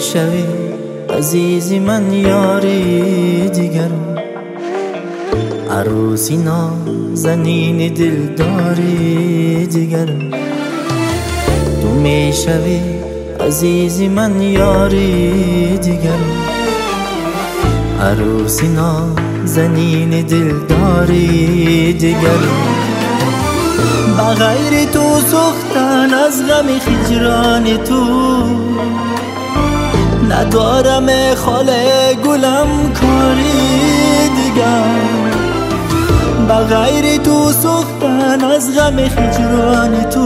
میشوی عزیزی من یاری دیگر، عروسی نازنین دلداری دیگر. تو میشوی عزیزی من یاری دیگر، عروسی نازنین دلداری دیگر. بغیر تو سوختن از غم هجران تو، ندارم خاله گلم کاری دیگر. بغیر تو سوختن از غم هجران تو،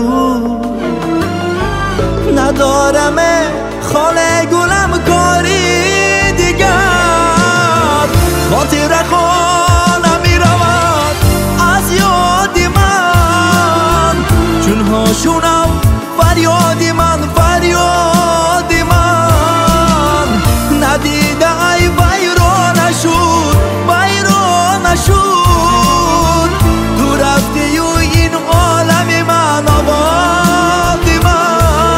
ندارم خاله گلم کاری دیگر. خاطر خانم می رود از یاد من، چون هاشونم فریاد من، فریاد من. ندیده ای ویران شد، ویران شد. تو رفتی و این عالم من آباد من.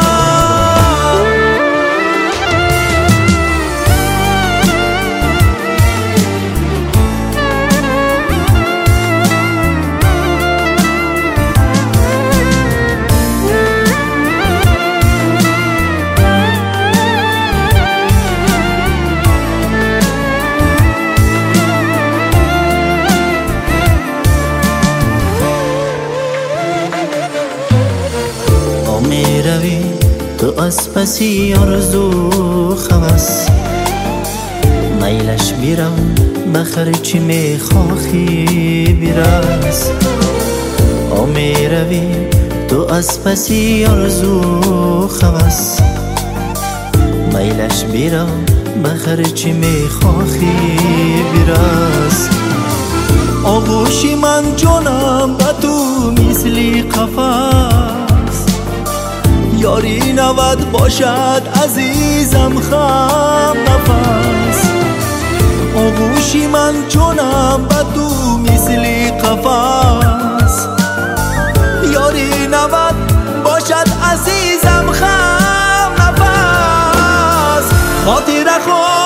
میروی تو از پسی آرزو خوست، میلش بیرم بخر چی میخواهی بیرست. میروی تو از پسی آرزو خوست، میلش بیرم بخر چی میخواهی بیرست. آغوشی من جانم با تو مثلی قفس، یاری نود باشد عزیزم خم نفس. آغوشی من جانم با تو مثلی قفس، یاری نود باشد عزیزم خم نفس. خاطر